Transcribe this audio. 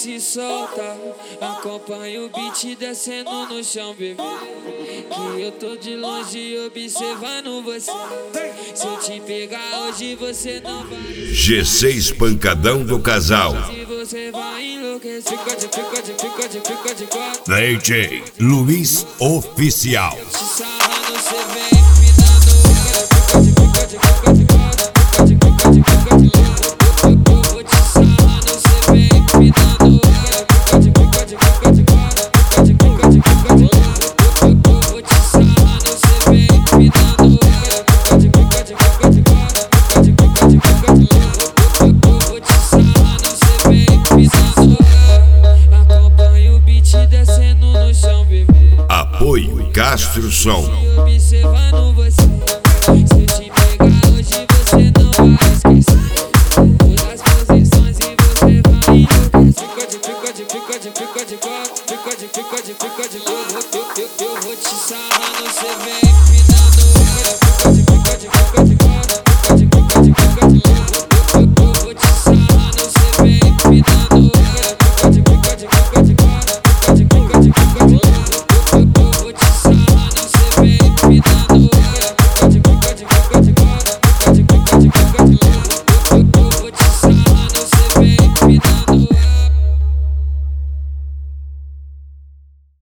se solta. Acompanha o beat descendo no chão, bebê. Que eu tô de longe observando você. Se eu te pegar hoje você não vai. G6 Pancadão do Casal. Se você vai enlouquecer, fica de quatro. DJ Luiz Oficial. Te sarrando, cê vem me dando. Fica de vou te sarrando, cê vem me dando. Fica de vou te sarrando, cê vem me dando. Vou te sarrando, cê vem me dando. Acompanha o beat descendo no chão, bebê. Apoio Castro Som. Observando você. Se eu te pegar hoje você não vai esquecer. Todas as posições e você vai enlouquecer. Fica de quatro. Eu vou te sarrando, cê vem.